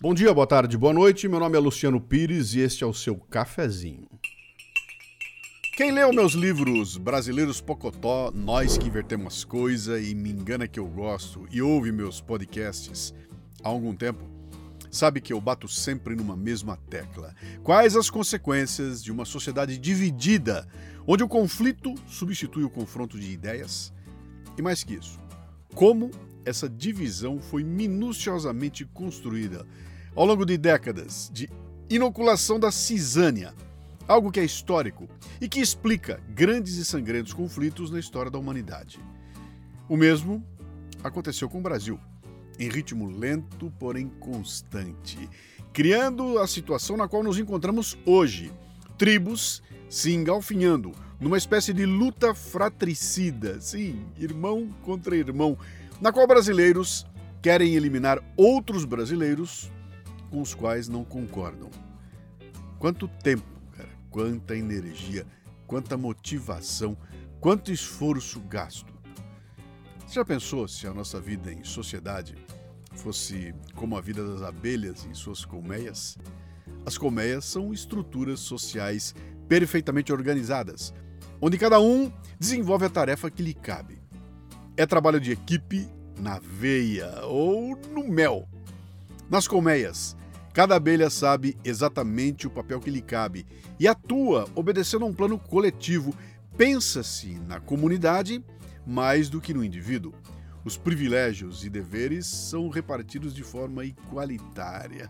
Bom dia, boa tarde, boa noite. Meu nome é Luciano Pires e este é o seu cafezinho. Quem leu meus livros Brasileiros Pocotó, Nós que Invertemos as Coisas e Me Engana Que Eu Gosto e ouve meus podcasts há algum tempo, sabe que eu bato sempre numa mesma tecla. Quais as consequências de uma sociedade dividida, onde o conflito substitui o confronto de ideias? E mais que isso, como essa divisão foi minuciosamente construída ao longo de décadas de inoculação da cisânia, algo que é histórico e que explica grandes e sangrentos conflitos na história da humanidade. O mesmo aconteceu com o Brasil, em ritmo lento, porém constante, criando a situação na qual nos encontramos hoje. Tribos se engalfinhando numa espécie de luta fratricida, sim, irmão contra irmão, na qual brasileiros querem eliminar outros brasileiros com os quais não concordam. Quanto tempo, cara, quanta energia, quanta motivação, quanto esforço gasto. Você já pensou se a nossa vida em sociedade fosse como a vida das abelhas em suas colmeias? As colmeias são estruturas sociais perfeitamente organizadas, onde cada um desenvolve a tarefa que lhe cabe. É trabalho de equipe na veia ou no mel. Nas colmeias, cada abelha sabe exatamente o papel que lhe cabe e atua obedecendo a um plano coletivo. Pensa-se na comunidade mais do que no indivíduo. Os privilégios e deveres são repartidos de forma igualitária.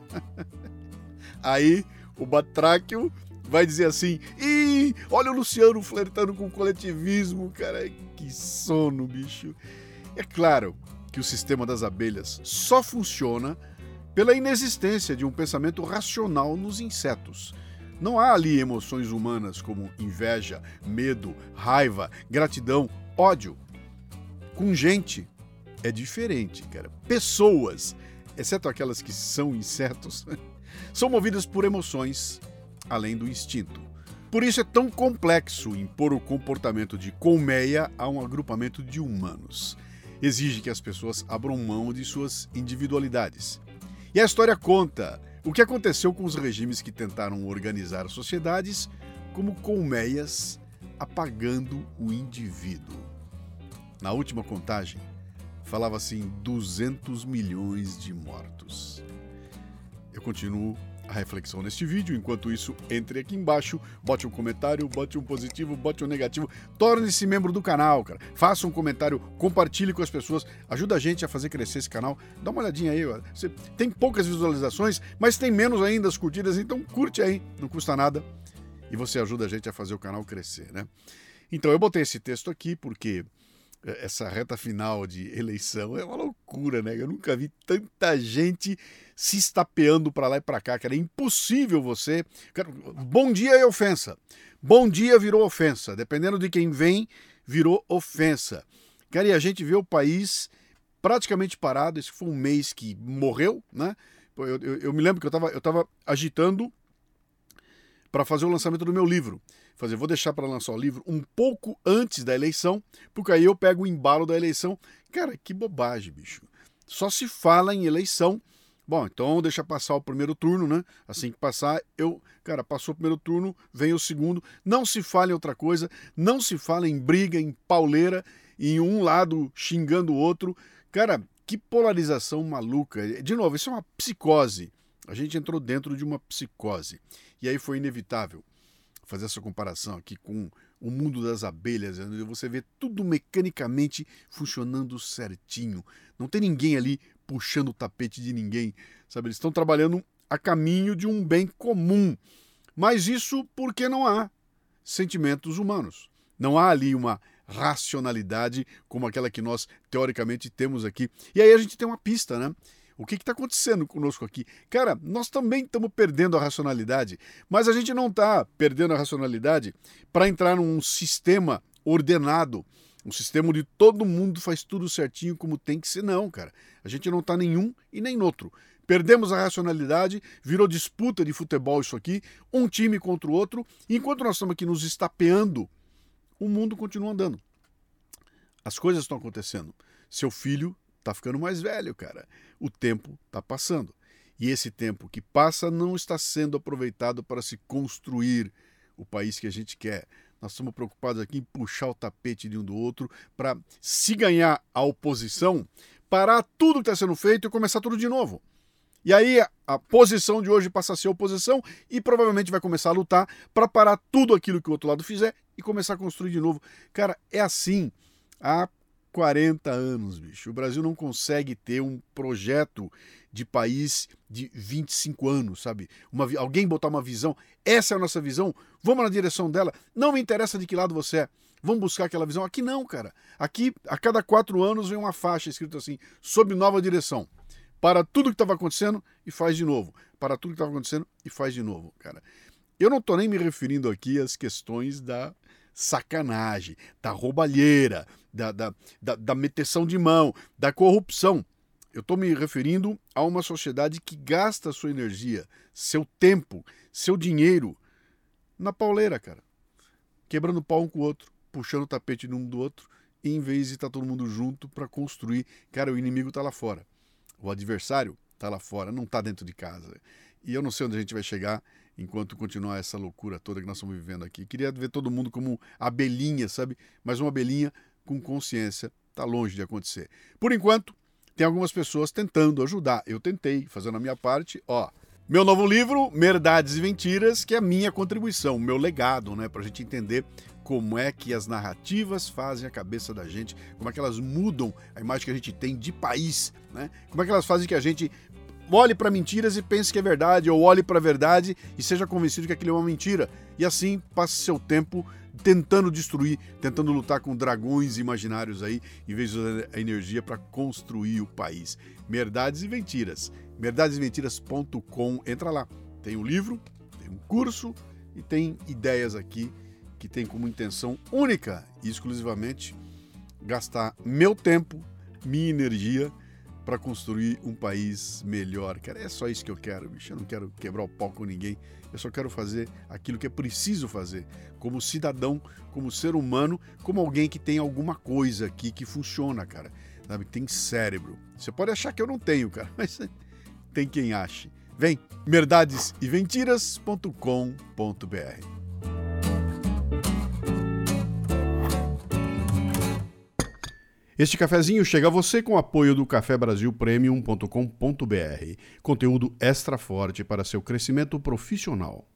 Aí, o batráquio vai dizer assim: ih, olha o Luciano flertando com o coletivismo, cara, que sono, bicho. É claro que o sistema das abelhas só funciona pela inexistência de um pensamento racional nos insetos. Não há ali emoções humanas como inveja, medo, raiva, gratidão, ódio. Com gente é diferente, cara. Pessoas, exceto aquelas que são insetos, são movidas por emoções além do instinto. Por isso é tão complexo impor o comportamento de colmeia a um agrupamento de humanos. Exige que as pessoas abram mão de suas individualidades. E a história conta o que aconteceu com os regimes que tentaram organizar sociedades como colmeias, apagando o indivíduo. Na última contagem, falava-se em 200 milhões de mortos. Eu continuo a reflexão neste vídeo. Enquanto isso, entre aqui embaixo, bote um comentário, bote um positivo, bote um negativo, torne-se membro do canal, cara. Faça um comentário, compartilhe com as pessoas, ajuda a gente a fazer crescer esse canal. Dá uma olhadinha aí, ó. Você tem poucas visualizações, mas tem menos ainda as curtidas, então curte aí, não custa nada. E você ajuda a gente a fazer o canal crescer, né? Então eu botei esse texto aqui porque essa reta final de eleição é uma loucura, né? Eu nunca vi tanta gente se estapeando para lá e para cá, cara. É impossível você... Bom dia é ofensa. Bom dia virou ofensa. Dependendo de quem vem, virou ofensa. Cara, e a gente vê o país praticamente parado. Esse foi um mês que morreu, né? Eu me lembro que eu tava agitando para fazer o lançamento do meu livro. Vou deixar para lançar o livro um pouco antes da eleição, porque aí eu pego o embalo da eleição. Cara, que bobagem, bicho. Só se fala em eleição. Bom, então deixa passar o primeiro turno, né? Assim que passar, passou o primeiro turno, vem o segundo. Não se fala em outra coisa, não se fala em briga, em pauleira, em um lado xingando o outro. Cara, que polarização maluca. De novo, isso é uma psicose. A gente entrou dentro de uma psicose. E aí foi inevitável fazer essa comparação aqui com o mundo das abelhas, onde você vê tudo mecanicamente funcionando certinho. Não tem ninguém ali puxando o tapete de ninguém, sabe? Eles estão trabalhando a caminho de um bem comum. Mas isso porque não há sentimentos humanos. Não há ali uma racionalidade como aquela que nós teoricamente temos aqui. E aí a gente tem uma pista, né? O que está acontecendo conosco aqui? Cara, nós também estamos perdendo a racionalidade, mas a gente não está perdendo a racionalidade para entrar num sistema ordenado, um sistema onde todo mundo faz tudo certinho como tem que ser. Não, cara. A gente não está nenhum e nem outro. Perdemos a racionalidade, virou disputa de futebol isso aqui, um time contra o outro, e enquanto nós estamos aqui nos estapeando, o mundo continua andando. As coisas estão acontecendo. Seu filho está ficando mais velho, cara. O tempo está passando. E esse tempo que passa não está sendo aproveitado para se construir o país que a gente quer. Nós estamos preocupados aqui em puxar o tapete de um do outro para, se ganhar a oposição, parar tudo que está sendo feito e começar tudo de novo. E aí a posição de hoje passa a ser oposição e provavelmente vai começar a lutar para parar tudo aquilo que o outro lado fizer e começar a construir de novo. Cara, é assim há 40 anos, bicho. O Brasil não consegue ter um projeto de país de 25 anos, sabe? Alguém botar uma visão, essa é a nossa visão, vamos na direção dela, não me interessa de que lado você é, vamos buscar aquela visão. Aqui não, cara. Aqui, a cada 4 anos vem uma faixa escrita assim, sob nova direção. Para tudo que estava acontecendo e faz de novo. Para tudo que estava acontecendo e faz de novo, cara. Eu não estou nem me referindo aqui às questões da sacanagem, da roubalheira, da meteção de mão, da corrupção. Eu estou me referindo a uma sociedade que gasta sua energia, seu tempo, seu dinheiro na pauleira, cara. Quebrando pau um com o outro, puxando o tapete de um do outro, e em vez de estar todo mundo junto para construir, cara, o inimigo está lá fora. O adversário está lá fora, não está dentro de casa. E eu não sei onde a gente vai chegar enquanto continuar essa loucura toda que nós estamos vivendo aqui. Queria ver todo mundo como abelhinha, sabe? Mas uma abelhinha com consciência está longe de acontecer. Por enquanto, tem algumas pessoas tentando ajudar. Eu tentei, fazendo a minha parte. Ó, meu novo livro, Merdades e Mentiras, que é a minha contribuição, meu legado, né? Para a gente entender como é que as narrativas fazem a cabeça da gente, como é que elas mudam a imagem que a gente tem de país, né? Como é que elas fazem que a gente olhe para mentiras e pense que é verdade, ou olhe para a verdade e seja convencido que aquilo é uma mentira. E assim passe seu tempo tentando destruir, tentando lutar com dragões imaginários aí, em vez de usar a energia para construir o país. Merdades e Mentiras. Merdadesmentiras.com. Entra lá. Tem um livro, tem um curso e tem ideias aqui que tem como intenção única e exclusivamente gastar meu tempo, minha energia para construir um país melhor. Cara, é só isso que eu quero, bicho. Eu não quero quebrar o pau com ninguém. Eu só quero fazer aquilo que é preciso fazer, como cidadão, como ser humano, como alguém que tem alguma coisa aqui que funciona, cara. Sabe, tem cérebro. Você pode achar que eu não tenho, cara, mas tem quem ache. Vem, merdadeseventiras.com.br. Este cafezinho chega a você com o apoio do cafebrasilpremium.com.br. Conteúdo extra forte para seu crescimento profissional.